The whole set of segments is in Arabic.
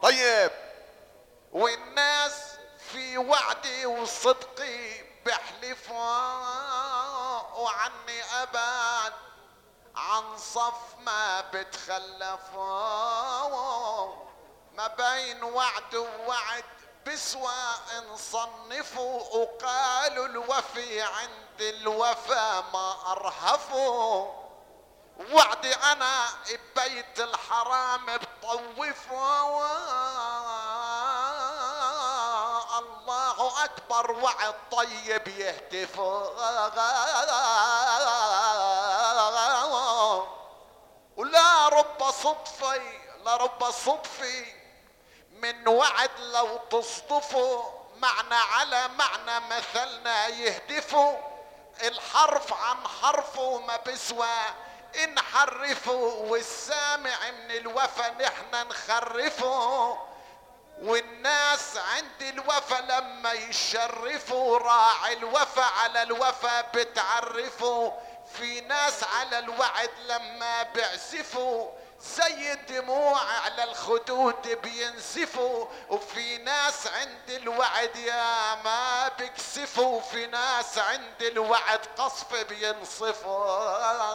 طيب. والناس في وعدي وصدقي بحلفوا، وعني ابعد عن صف ما بتخلفوا. ما بين وعد ووعد بسوى نصنفوا، وقالوا الوفي عند الوفا ما ارهفوا. وعدي انا ببيت الحرام بطوفه، الله اكبر وعد طيب يهتفوا. ولا رب صدفي لرب صدفي من وعد لو تصدفوا، معنى على معنى مثلنا يهدفوا. الحرف عن حرفه ما بسوى نحرفه، والسامع من الوفا نحن نخرفه. والناس عند الوفا لما يشرفوا، راعي الوفا على الوفا بتعرفوا. في ناس على الوعد لما بيعزفوا زي الدموع على الخدود بينزفوا. وفي ناس عند الوعد يا ما بيكسفوا، في ناس عند الوعد قصف بينصفوا.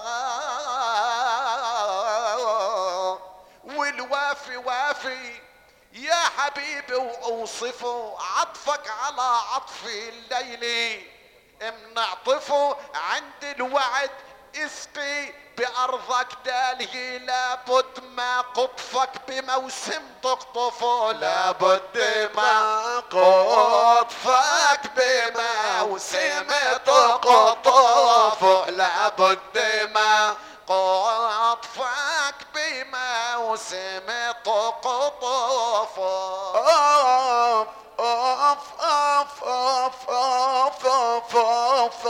والوافي وافي يا حبيبي واوصفه، عطفك على عطفي الليلي منعطفه. عند الوعد اسقي بارضك دالي، لابد ما قطفك بموسم تقطفه. لابد ما قطفك بموسم تقطفه. لابد ما قطفك بموسم تقطفه. اوف اوف اوف اوف اوف اوف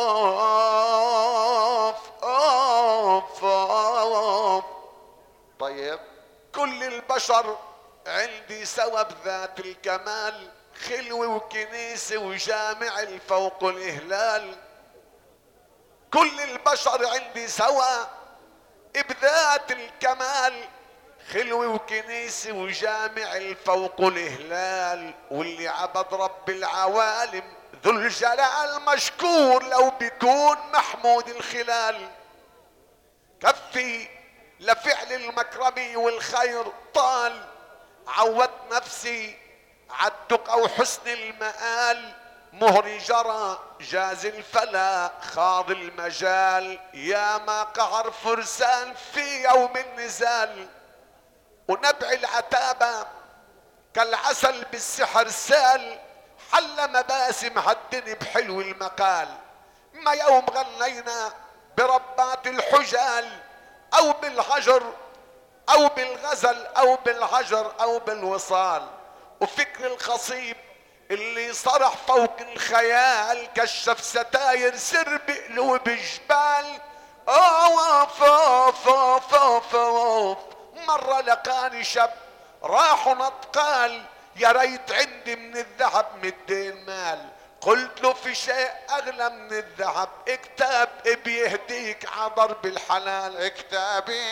اوف اوف. طيب. كل البشر عندي سوا بذات الكمال، خلوة وكنيسة وجامع الفوق الإهلال. كل البشر عندي سوا بذات الكمال، خلوة وكنيسة وجامع الفوق الإهلال. واللي عبد رب العوالم ذو الجلال مشكور لو بيكون محمود الخلال. كفي لفعل المكرم والخير طال، عودت نفسي عالتقى وحسن المآل. مهري جرى جاز الفلا خاض المجال، يا ما قهر فرسان في يوم النزال. ونبع العتابة كالعسل بالسحر سال، حل مباسم هالدني بحلو المقال. ما يوم غنينا بربات الحجال، او بالهجر او بالغزل او بالهجر او بالوصال. وفكر الخصيب اللي صرح فوق الخيال، كشف ستاير سر بقلوب جبال. اوف اوف اوف اوف اوف. مرة لقاني شاب راح نطقال، يا ريت عندي من الذهب مدين مال. قلت له في شيء اغلى من الذهب، اكتاب بيهديك عضرب الحلال. كتابي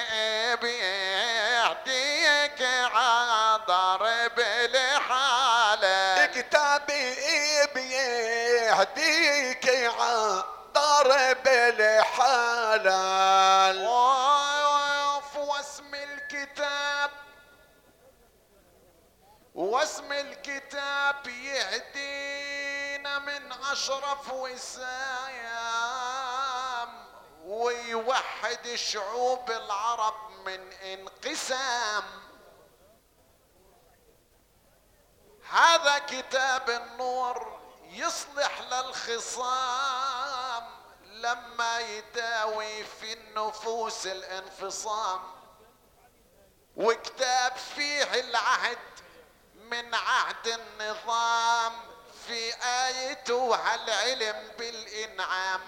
بيهديك عضرب الحلال. كتابي بيهديك عضرب الحلال. واسم الكتاب، واسم الكتاب يهدينا من اشرف وسام، ويوحد شعوب العرب من انقسام. هذا كتاب النور يصلح للخصام، لما يداوي في النفوس الانفصام. وكتاب فيه العهد من عهد النظام، في آيته هالعلم بالإنعام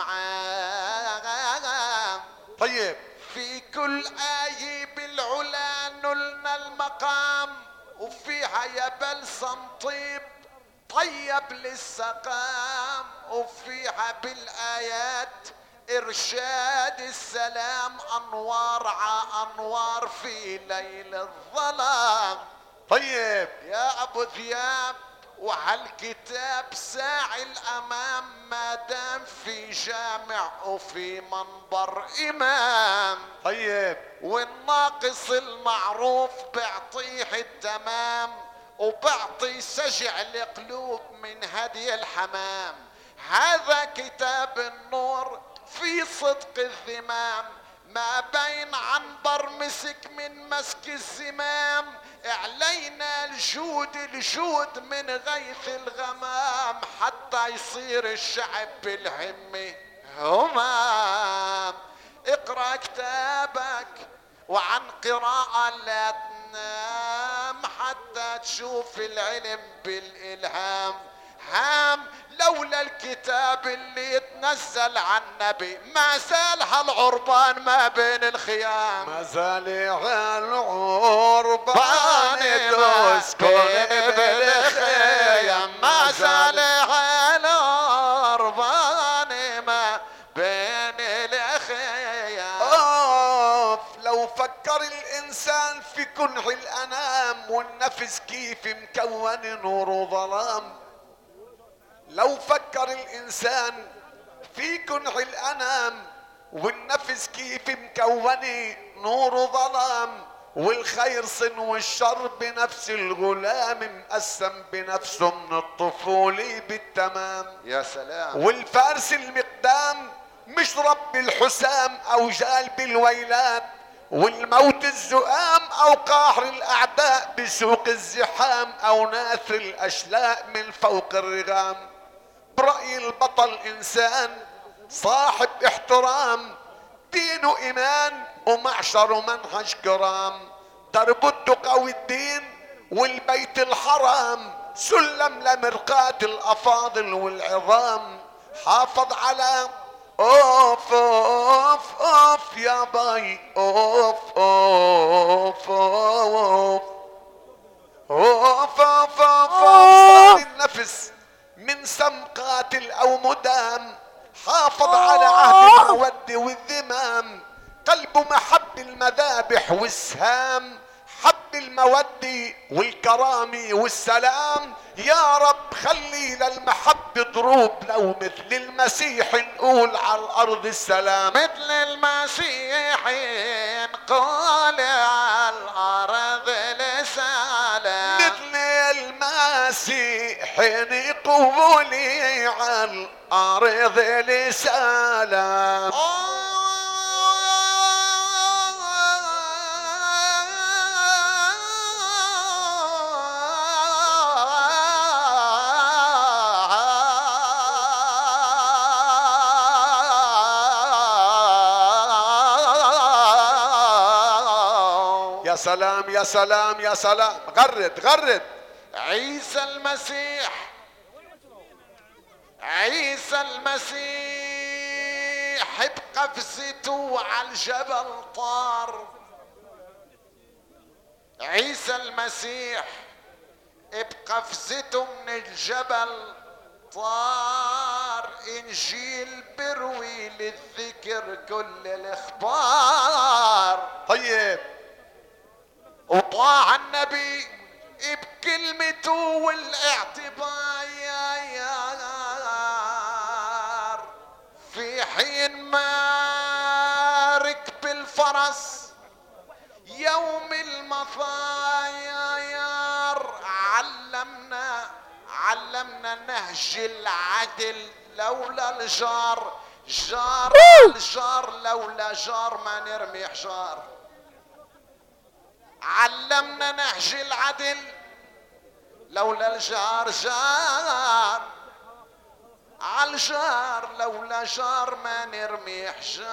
عام. طيب. في كل آية بالعلا نلنا المقام، وفيها يا بلسم طيب طيب للسقام. وفيها بالآيات إرشاد السلام، أنوار ع أنوار في ليل الظلام. طيب يا ابو ذياب، وهالكتاب ساعي الامام ما دام في جامع وفي منبر امام. طيب والناقص المعروف بعطيه التمام، وبعطي سجع القلوب من هدي الحمام. هذا كتاب النور في صدق الذمام، ما بين عنبر مسك من مسك الزمام. علينا الجود من غيث الغمام، حتى يصير الشعب بالهمة همام. اقرأ كتابك وعن قراءة لا تنام، حتى تشوف العلم بالإلهام. هام لولا الكتاب اللي يتنزل عن النبي، ما زال هالعربان ما بين الخيام. ما زال هالعربان تسكن بالخيام، ما زال هالعربان ما بين الخيام. لو فكر الإنسان في كنح الأنام والنفس كيف مكون نور وظلام. لو فكر الإنسان في كنح الأنام والنفس كيف مكون نور وظلام، والخير صن والشر بنفس الغلام، مقسم بنفسه من الطفولة بالتمام. يا سلام. والفارس المقدام مش رب الحسام او جالب الويلات، والموت الزؤام او قاهر الاعداء بسوق الزحام، او ناثر الاشلاء من فوق الرغام. برأي البطل انسان صاحب احترام، دينه ايمان ومعشر منهج كرام. درب التقى الدين والبيت الحرام، سلم لمرقاة الافاضل والعظام. حافظ على اوف اوف اوف يا باي اوف اوف اوف اوف اوف اوف النفس من سم قاتل او مدام. حافظ على عهد المودة والذمام، قلبه محب المذابح والسهام. حب المودة والكرامة والسلام. يا رب خلي للمحبة ضروب، لو مثل المسيح نقول على الأرض السلام. مثل المسيح نقول على الأرض السلام. مثل المسيح نقول على الأرض السلام. يا سلام يا سلام يا سلام. غرد غرد. عيسى المسيح، عيسى المسيح بقفزته على الجبل طار. عيسى المسيح بقفزته من الجبل طار. انجيل بروي للذكر كل الاخبار. طيب وطاع النبي بكلمته والاعتبار. في حين ما ركب الفرس يوم المطاير، علمنا نهج العدل. لولا الجار جار الجار، لولا جار ما نرمي حجار. علمنا نهج العدل، لولا الجار جار عالجار، لولا جار ما نرمي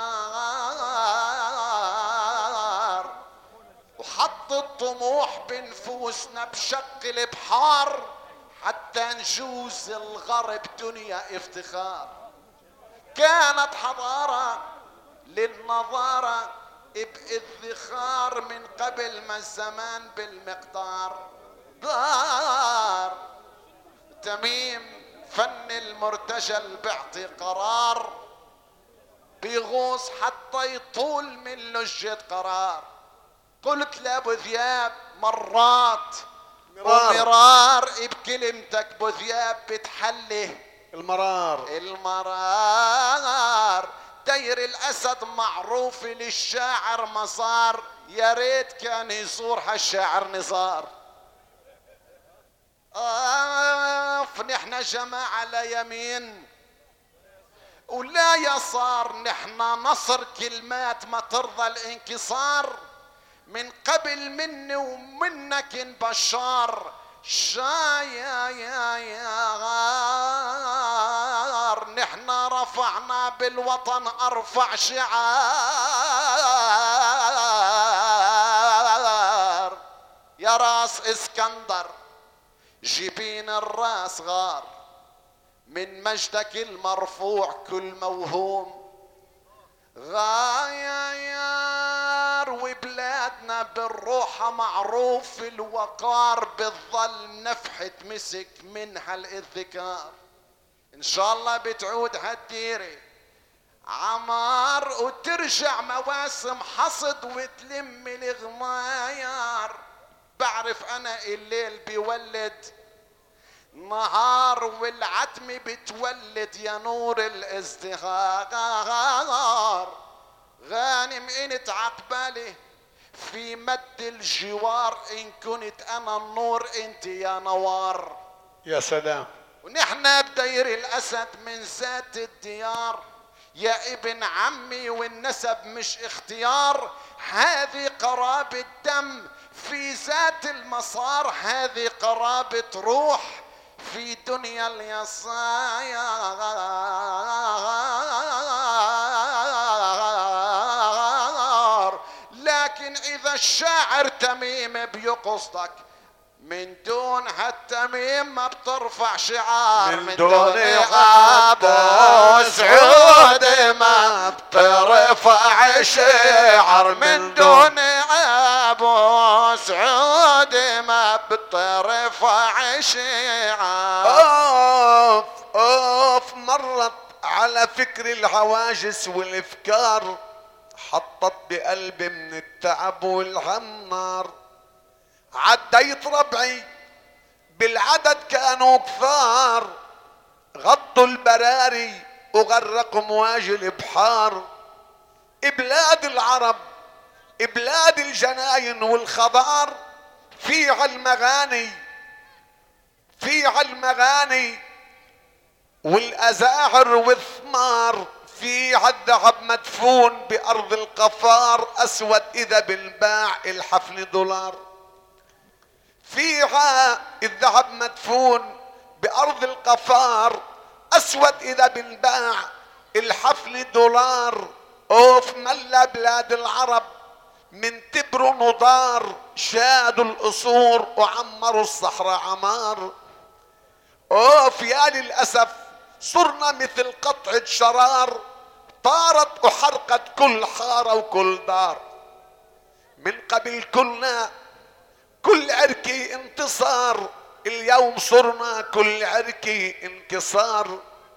حجار. وحط الطموح بنفوسنا بشق البحار، حتى نجوز الغرب دنيا افتخار. كانت حضارة للنظارة بإذخار، من قبل ما الزمان بالمقدار دار. تميم فن المرتجل بيعطي قرار، بيغوص حتى يطول من لجة قرار. قلت لابو ذياب مرات ومرار بكلمتك بثياب بتحلي المرار. دير الاسد معروف للشاعر مزار، يا ريت كان يزور هالشاعر نزار. نحن جماعة لا يمين ولا يسار، نحن نصر كلمات ما ترضى الانكسار. من قبل مني ومنك بشار، شايار نحن رفعنا بالوطن ارفع شعار. يا راس اسكندر جبين الراس غار، من مجدك المرفوع كل موهوم غاير. وبلادنا بالروحة معروف الوقار، بالظل نفحة مسك منها الذكار. ان شاء الله بتعود هالديرة عمار وترجع مواسم حصد وتلم الغماير. بعرف انا الليل بيولد نهار والعتم بتولد يا نور الازدهار. غانم انت عقبالي في مد الجوار، ان كنت انا النور انت يا نوار. يا سلام. ونحن بدير الاسد من ذات الديار، يا ابن عمي والنسب مش اختيار. هذه قرابة دم في ذات المسار، هذه قرابة روح في دنيا اليسار. لكن اذا الشاعر تميم بيقصدك من دون هالتميم ما بترفع شعار. من دون ابو سعود ما بترفع شعار. من دون ابو سعود ما بترفع شعار. اوف اوف مرت على فكر العواجس والافكار، حطت بقلبي من التعب والهم نار. عديت ربعي بالعدد كانوا كثار، غطوا البراري وغرقوا مواج البحار. بلاد العرب بلاد الجناين والخضار، في عالمغاني في عالمغاني والازاعر والثمار. في عالذهب مدفون بارض القفار، اسود اذا بنباع الحفل دولار. في الذهب مدفون بارض القفار، اسود اذا بنباع الحفل دولار. اوف ملا بلاد العرب من تبر نضار، شادوا القصور وعمروا الصحراء عمار. اوف يا للاسف صرنا مثل قطعة شرار، طارت وحرقت كل حارة وكل دار. من قبل كلنا كل عركي انتصار، اليوم صرنا كل عركي انكسار.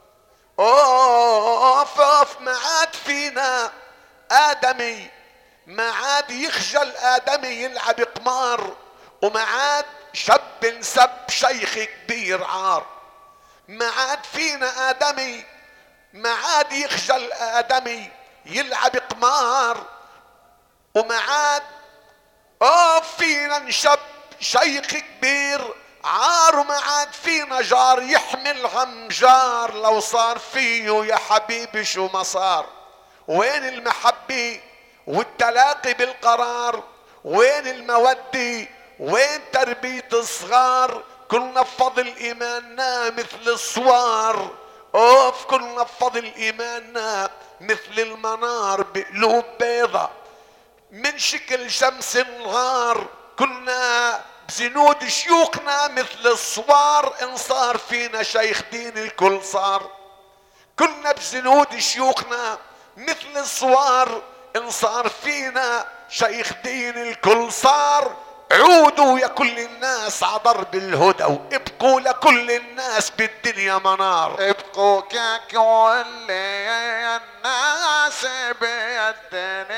اوف اوف ما عاد فينا ادمي، ما عاد يخجل ادمي يلعب قمار. وما عاد شاب سب شيخ كبير عار. ما عاد فينا ادمي، ما عاد يخجل ادمي يلعب قمار. وما عاد فينا نشب شيخ كبير عار. وما عاد فينا جار يحمل هم جار، لو صار فيه يا حبيبي شو ما صار. وين المحبة والتلاقي بالقرار؟ وين المودة؟ وين تربية الصغار؟ كلنا بفضل ايماننا مثل الصوار. اوف كلنا بفضل ايماننا مثل المنار بقلوب بيضة من شكل شمس النهار. كنا بزنود شيوخنا مثل الصوار، ان صار فينا شيخ دين الكل صار. كنا بزنود شيوخنا مثل الصوار، ان صار فينا شيخ دين الكل صار. عودوا يا كل الناس ع ضرب الهدى، وابقوا لكل الناس بالدنيا منار. ابقوا ككل الناس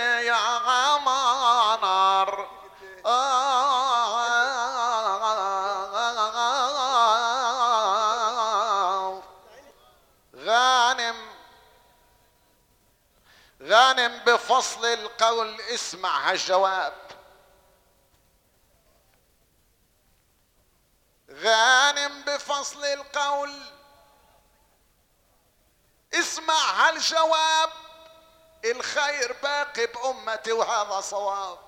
بالدنيا منار. غانم بفصل القول اسمع هالجواب، غانم بفصل القول اسمع هالجواب، الخير باقي بأمتي وهذا صواب.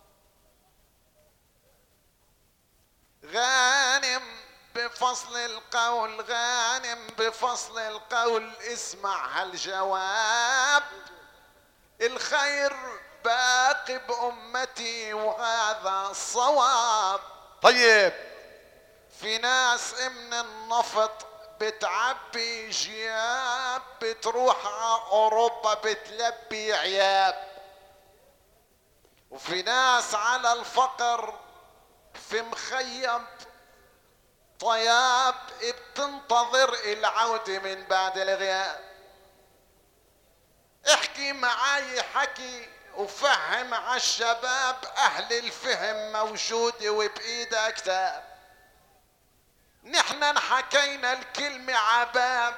غانم بفصل القول، غانم بفصل القول اسمع هالجواب، الخير باقي بأمتي وهذا الصواب. طيب في ناس من النفط بتعبي جياب، بتروح على أوروبا بتلبي عياب، وفي ناس على الفقر في مخيم طياب بتنتظر العودة من بعد الغياب. احكي معاي حكي وفهم عالشباب، اهل الفهم موجودة وبايدها كتاب. نحن انحكينا الكلمة عباب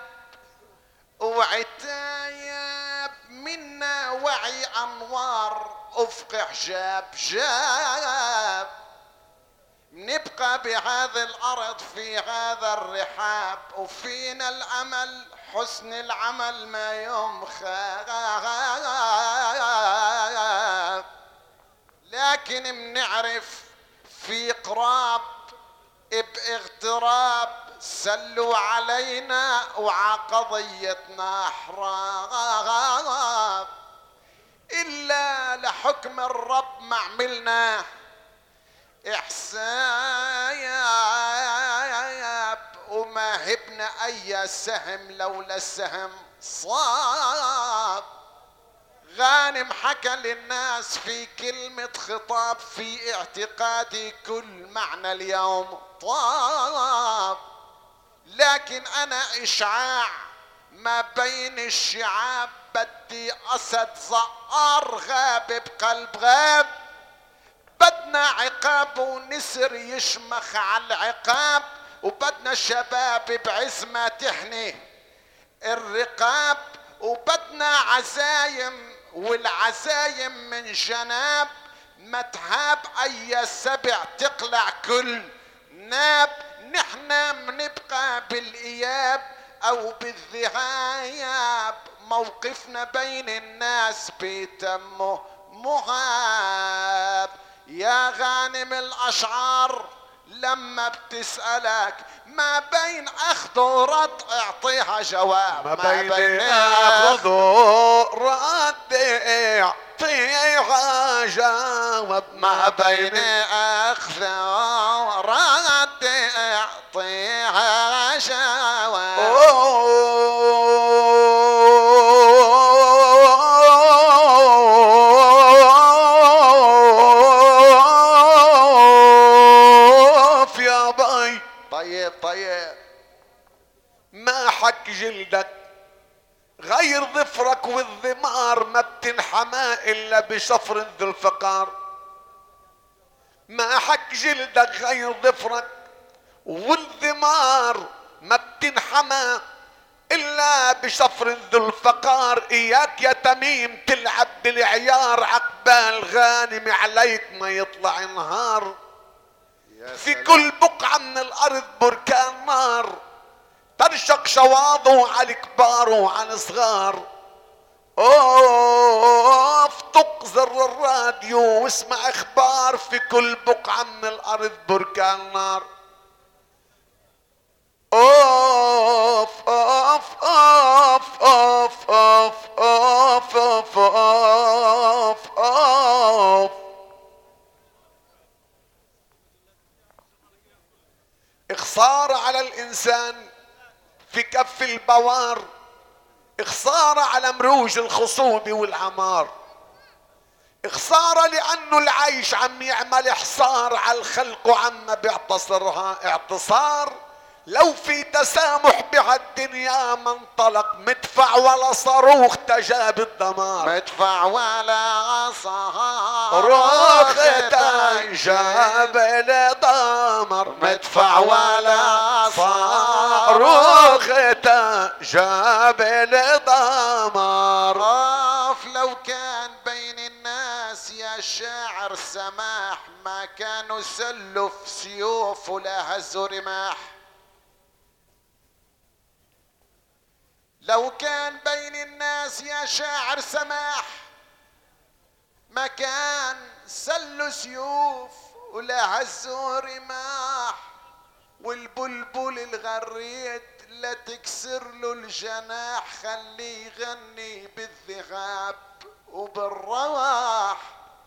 وعتايب، منا وعي انوار افق حجاب جاب. نبقى بهذا الارض في هذا الرحاب، وفينا الامل حسن العمل ما يوم خاب. لكن منعرف في قراب باغتراب، سلوا علينا وع قضيتنا حراب. الا لحكم الرب ما عملنا احساب، وما هبنا اي سهم لولا السهم صاب. غانم حكى للناس في كلمة خطاب، في اعتقادي كل معنى اليوم طاب. لكن انا اشعاع ما بين الشعاب، بدي اسد زقار غاب بقلب غاب. بدنا عقاب ونسر يشمخ على العقاب، وبدنا شباب بعزمة تحني الرقاب، وبدنا عزايم والعزايم من جناب، ما تهاب اي سبع تقلع كل ناب. نحنا منبقى بالاياب او بالذهاب، موقفنا بين الناس بيتمه مهاب. يا غانم الاشعار لما بتسألك ما بين اخذ ورد اعطيها جواب، ما بين اخذ ورد اعطيها جواب، ما بين اخذ ورد اعطيها جواب. طيب ما حك جلدك غير ظفرك، والذمار ما بتنحمى الا بشفر ذو الفقار. ما حك جلدك غير ظفرك، والذمار ما بتنحمى الا بشفر ذو الفقار. اياك يا تميم تلعب بالعيار، عقبال غانم عليك ما يطلع نهار. في كل بقعة من الارض بركان نار، ترشق شواظه على الكبار وعلى الصغار. اوف طق زر الراديو واسمع اخبار، في كل بقعة من الارض بركان نار. اوف اوف اوف اوف اوف اوف اوف اوف اوف. خسارة على الانسان في كف البوار، خسارة على مروج الخصوبة والعمار، خسارة لانه العيش عم يعمل حصار على الخلق وعم بيعتصرها اعتصار. لو في تسامح بهالدنيا ما انطلق مدفع ولا صاروخ تجاب الدمار. مدفع ولا صاروخ تجاب الدمار، مدفع ولا صاروخ تجاب الدمار. لو كان شاعر سماح ما كانوا سلوا في سيوف ولا هزوا رماح. لو كان بين الناس يا شاعر سماح ما كان سلوا سيوف ولا هزوا رماح. والبلبل الغريد لا تكسر له الجناح، خليه يغني بالذهاب وبالرواح.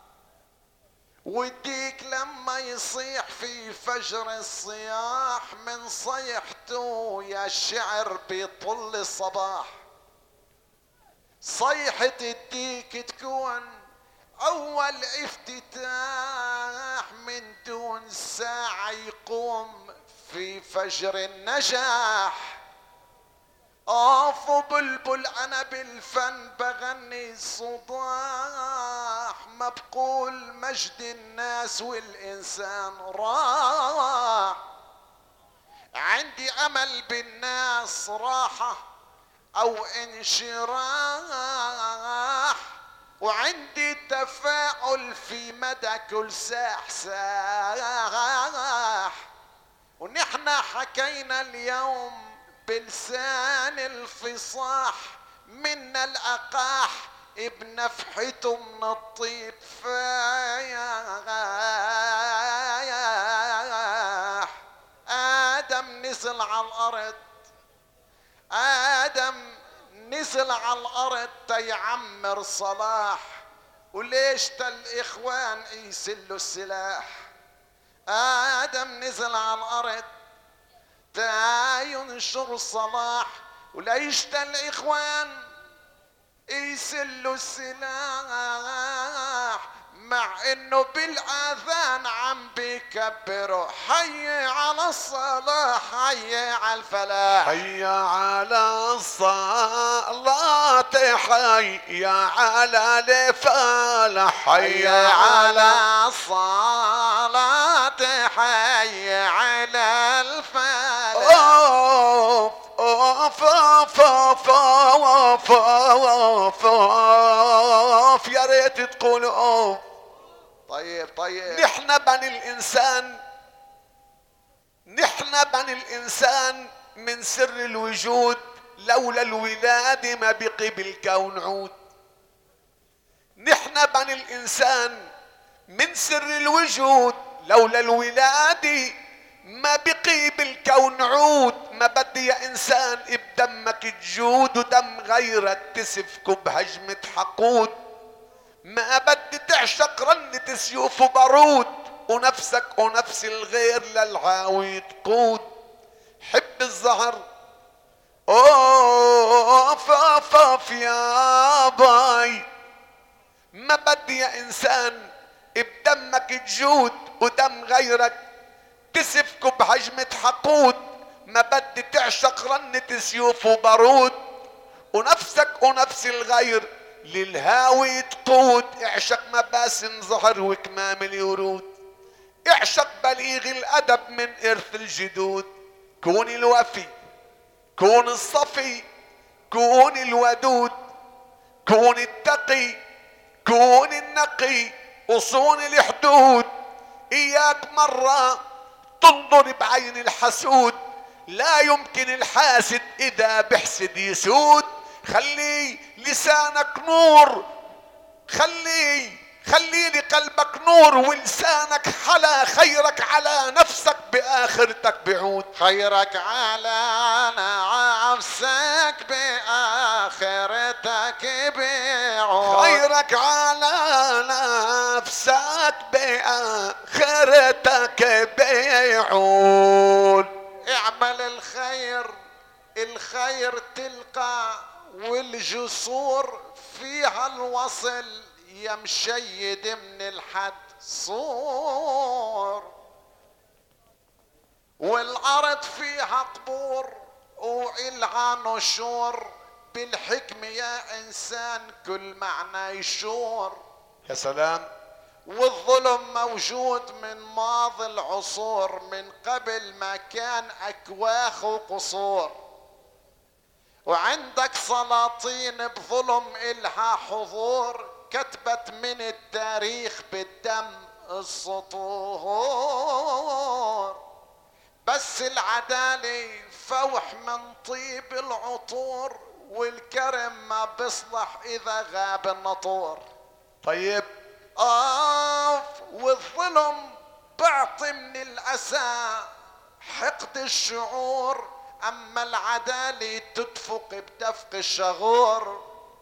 والديك لما يصيح في فجر الصياح من صيحته يا الشعر بيطل الصباح. صيحة الديك تكون أول افتتاح من دون ساعة يقوم في فجر النجاح. بلبل أنا بالفن بغني صداح، ما بقول مجد الناس والإنسان راح. عندي أمل بالناس راحة أو انشراح، وعندي تفاؤل في مدى كل ساح ساح. ونحن حكينا اليوم بلسان الفصاح من الأقاح بنفحته من الطيب فايح. آدم نزل على الأرض، آدم نزل على الأرض تيعمر صلاح. وليش الإخوان يسلوا السلاح؟ آدم نزل على الأرض ينشر صلاح، وليش الإخوان يسلوا السلاح؟ مع انه بالاذان عم بيكبروا حي على الصلاح حي على الفلاح. حي على الصلاة حي على الفلاح. حي على الصلاة حي على الفلاح. اوف اوف اوف اوف اوف اوف يا ريت تقول اوف. طيب نحن بني الانسان من سر الوجود، لولا الولادة ما بقي بالكون عود. نحن بني الانسان من سر الوجود، لولا الولادة ما بقي بالكون عود. ما بدي يا انسان بدمك تجود، ودم غيرك تسفكه بهجمة حقود. ما بدي تعشق رنة سيوف وبارود، ونفسك ونفس الغير للعاوي تقود. حب الزهر اوف اوف اوف يا باي. ما بدي يا انسان بدمك تجود، ودم غيرك تسفكه بهجمة حقود. ما بدي تعشق رنة سيوف وبارود، ونفسك ونفس الغير للهاوي تقود. اعشق مباسم زهر وكمام الورود، اعشق بليغ الادب من ارث الجدود. كون الوفي، كون الصفي، كون الودود، كون التقي، كون النقي، وصون الحدود. اياك مرة تنظر بعين الحسود، لا يمكن الحاسد اذا بحسد يسود. خلي لسانك نور، خلي لقلبك نور، ولسانك حلا. خيرك على نفسك بآخرتك بعود. خيرك على نفسك بآخرتك بعود. خيرك على نفسك بآخرتك بعود. اعمل الخير، الخير تلقى، والجسور فيها الوصل يا مشيد من الحد صور. والارض فيها قبور وإلها نشور، بالحكمة يا انسان كل معنى يشور. يا سلام. والظلم موجود من ماضي العصور، من قبل ما كان اكواخ وقصور. وعندك سلاطين بظلم إلها حضور، كتبت من التاريخ بالدم السطور، بس العدالة فوح من طيب العطور، والكرم ما بيصلح إذا غاب النطور. طيب والظلم بعطي من الأسى حقد الشعور، أما العدالة تدفق بدفق الشغور.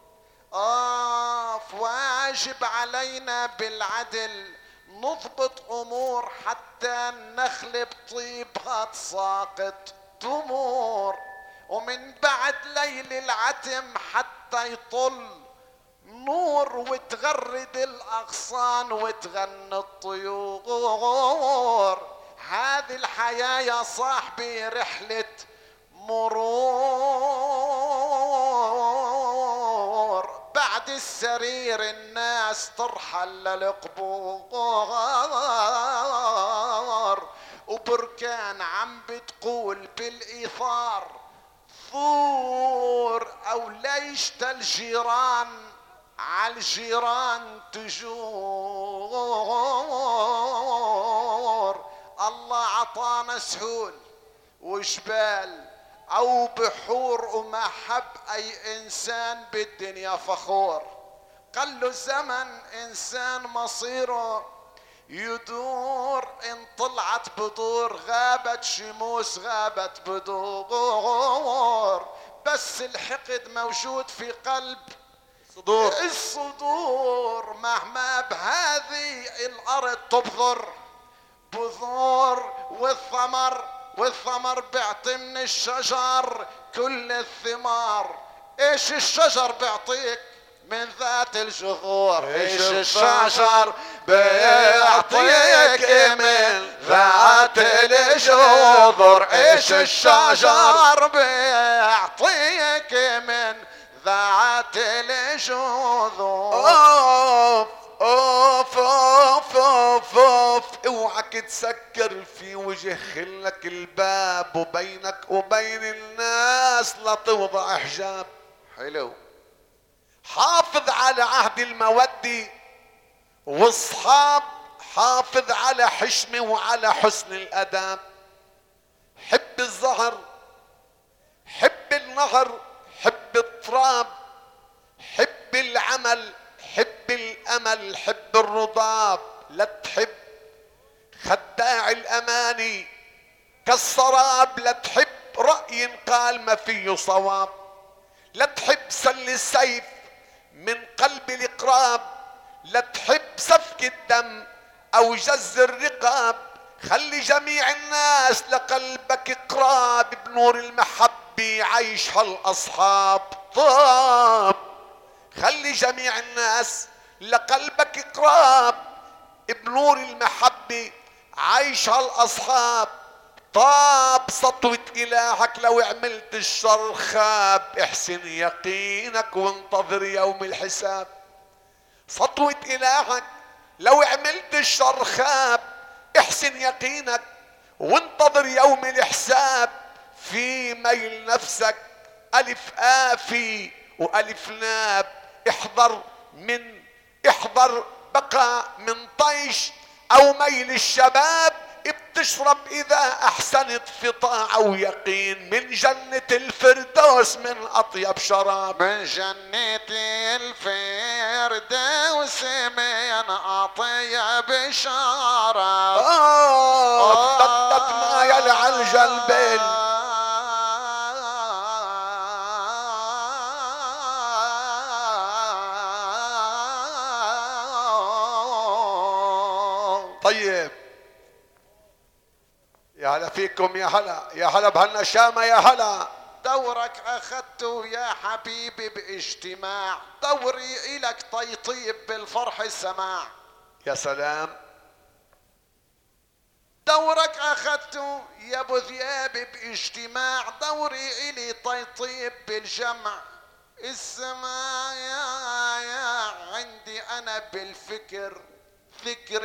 واجب علينا بالعدل نضبط أمور، حتى النخل بطيبها تساقط تمور، ومن بعد ليل العتم حتى يطل نور، وتغرد الأغصان وتغني الطيور. هذه الحياة يا صاحبي رحلة مرور، بعد السرير الناس ترحل للقبور، وبركان عم بتقول بالإيثار ثور، أو ليش الجيران عالجيران تجور. الله عطانا سهول وجبال او بحور، وما حب اي انسان بالدنيا فخور. قال له الزمن انسان مصيره يدور، ان طلعت بدور غابت شموس غابت بدور، بس الحقد موجود في قلب الصدور. مهما بهذه الارض تبذر بذور، والثمر بيعطي من الشجر كل الثمار. ايش الشجر بيعطيك؟ من ذات الجذور. ايش الشجر بيعطيك؟ من ذات الجذور. ايش الشجر بيعطيك؟ من ذات الجذور. اوف اوف اوف اوف، اوعك تسكر في وجه خلك الباب، وبينك وبين الناس لا توضع حجاب. حلو. حافظ على عهد المودة والصحاب، حافظ على حشمة وعلى حسن الاداب. حب الزهر، حب النهر، حب التراب، حب العمل، حب الامل، حب الرضاب. لا تحب خداع الاماني كالسراب، لا تحب رأي قال ما فيه صواب، لا تحب سل السيف من قلب الإقراب، لا تحب سفك الدم أو جز الرقاب. خلي جميع الناس لقلبك قراب، بنور المحبة عيش هالأصحاب طاب. خلي جميع الناس لقلبك قراب، بنور المحبة عيش هالأصحاب طاب. سطوة إلهك لو عملت الشر خاب، احسن يقينك وانتظر يوم الحساب. سطوة إلهك لو عملت الشر خاب، احسن يقينك وانتظر يوم الحساب. في ميل نفسك ألف آفي وألف ناب، احذر بقى من طيش أو ميل الشباب. بتشرب إذا أحسنت في طاعة ويقين، من جنة الفردوس من أطيب شراب. من جنة الفردوس من أطيب شراب. بدك ما يلعى الجلبين. طيب يا هلا فيكم، يا هلا يا هلا بهالنشامة، يا هلا. دورك أخذته يا حبيبي باجتماع، دوري إلك طيطيب بالفرح السماع. يا سلام. دورك أخذته يا أبو ذياب باجتماع، دوري إلي طيطيب بالجمع السماع. يا عندي أنا بالفكر فكر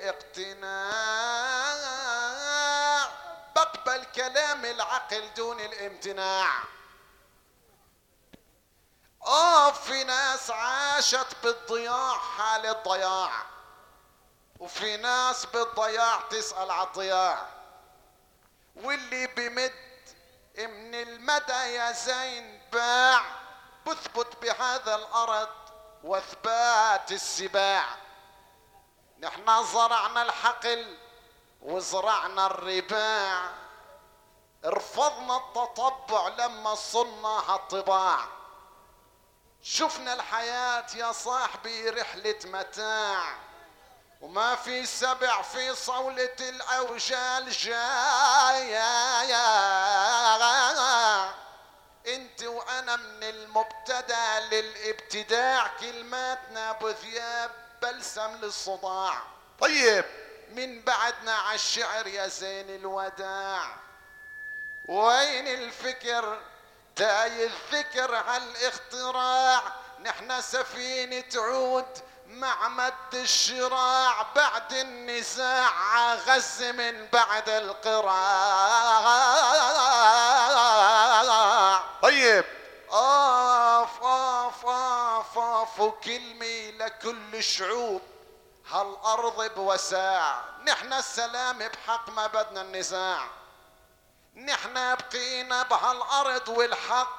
الاقتناع، بقبل كلام العقل دون الامتناع. في ناس عاشت بالضياع حال الضياع، وفي ناس بالضياع تسأل على الضياع. واللي بمد من المدى يا زين باع، بثبت بهذا الأرض واثبات السباع. نحنا زرعنا الحقل وزرعنا الرباع، رفضنا التطبع لما صرنا الطباع. شفنا الحياة يا صاحبي رحلة متاع، وما في سبع في صولة الأوجال جاية. انت وانا من المبتدأ للابتداع، كلماتنا بثياب بلسم للصداع. طيب من بعدنا عالشعر يا زين الوداع، وين الفكر تاي الذكر عالاختراع. نحنا سفينة عود مع مد الشراع، بعد النزاع غز من بعد القراع. طيب آف آف آف آف، وكلمي لكل الشعوب هالأرض بوساع. نحنا السلام بحق ما بدنا النزاع، نحنا بقينا بهالأرض والحق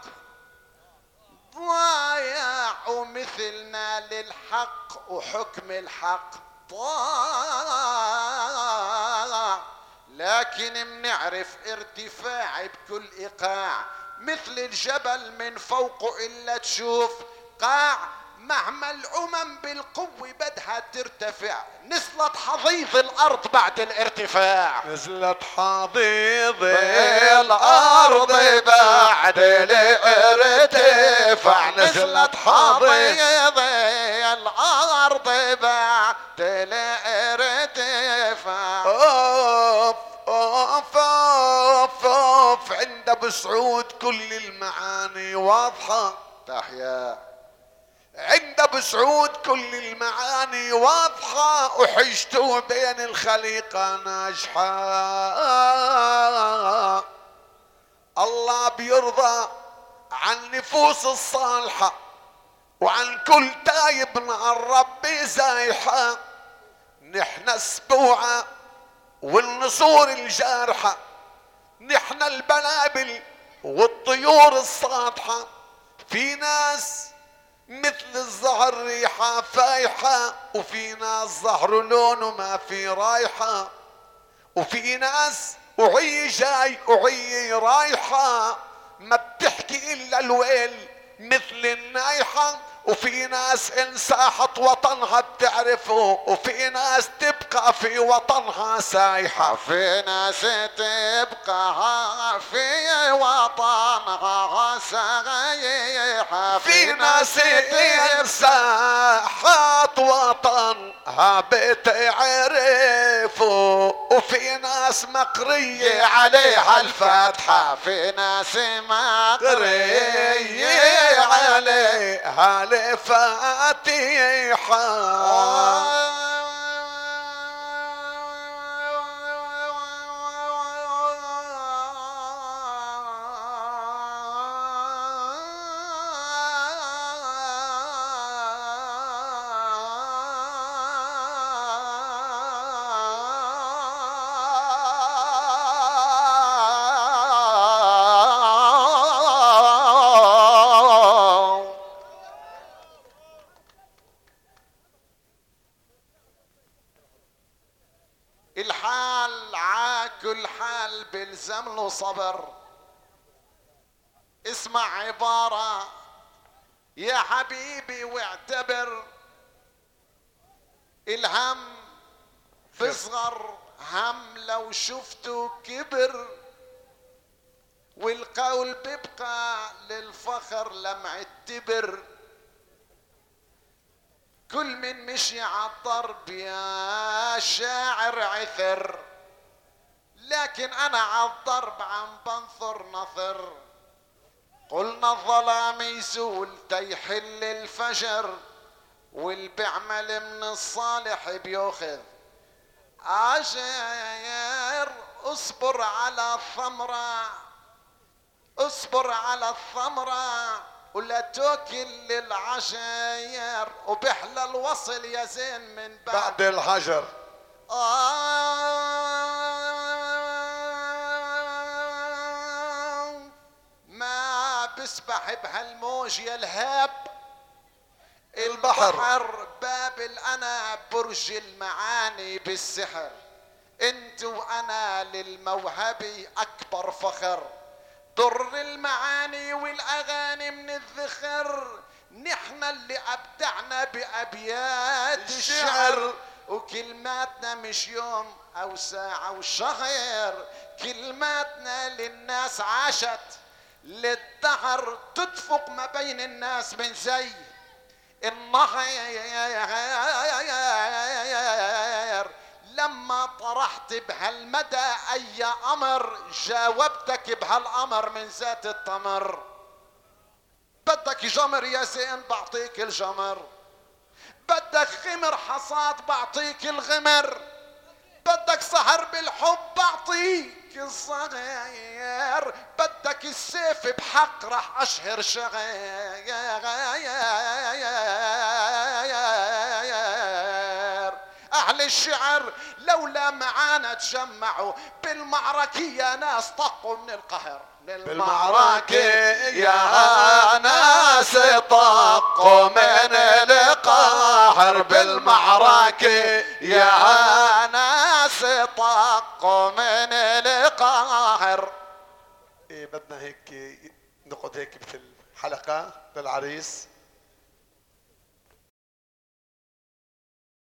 ضايع، ومثلنا للحق وحكم الحق طاع. لكن منعرف ارتفاعي بكل إيقاع، مثل الجبل من فوقه إلا تشوف قاع. مهما الأمم بالقوة بدها ترتفع، نزلت حضيض الأرض بعد الارتفاع. نزلت حضيض الأرض بعد الارتفاع، نزلت حضيض الأرض بعد الارتفاع. اوف اوف اوف اوف، عند ابو سعود كل المعاني واضحة. تحيا عند ابو سعود كل المعاني واضحة، وحجته بين الخليقة ناجحة. الله بيرضى عن النفوس الصالحة، وعن كل تايب مع الرب زايحة. نحن السبوعة والنسور الجارحة، نحن البلابل والطيور الساطحة. في ناس مثل الزهر ريحة فايحة، وفي ناس زهر لونه ما في رايحة، وفي ناس وهي جاي وهي رايحة ما بتحكي إلا الويل مثل النايحة. وفي ناس إن ساحت وطنها بتعرفه، وفي ناس تبقى في وطنها سايحة. في ناس تبقى في وطنها سايحة، في ناس إن ساحت وطنها بتعرفه، وفي ناس مقرية عليها الفاتحة. في ناس مقرية عليها الفاتحة. الحال عاكل حال بلزم له صبر. اسمع عبارة يا حبيبي واعتبر، الهم بصغر هم لو شفته كبر، والقول بيبقى للفخر لمع التبر. كل من مشي عالضرب يا شاعر عثر، لكن انا عالضرب عم بنثر نثر. قلنا الظلام يزول تيحل الفجر، واللي بيعمل من الصالح بياخذ اجر. اصبر على الثمرة، اصبر على الثمرة، ولا توكل للعشاير وبحلى الوصل يا زين من بعد الحجر. ما بسبح بهالموج يا الهاب البحر. بابل انا برج المعاني بالسحر، انت وانا للموهبة اكبر فخر، در المعاني والاغاني من الذخر، نحن اللي ابدعنا بابيات الشعر، وكلماتنا مش يوم او ساعة وشهر، كلماتنا للناس عاشت للدهر، تدفق ما بين الناس من زي النهر. لما طرحت بهالمدى اي امر جاوبتك بهالامر من ذات التمر. بدك جمر يا زين بعطيك الجمر، بدك غمر حصاد بعطيك الغمر، بدك سهر بالحب بعطيك الصغير، بدك السيف بحق رح اشهر شغير. اهل الشعر لولا معانا تجمعوا بالمعركة يا ناس طقوا من القهر، بالمعركة يا ناس طقوا من القهر، بالمعركة يا ناس طقوا من القهر. بدنا هيك نقعد هيك مثل حلقة للعريس.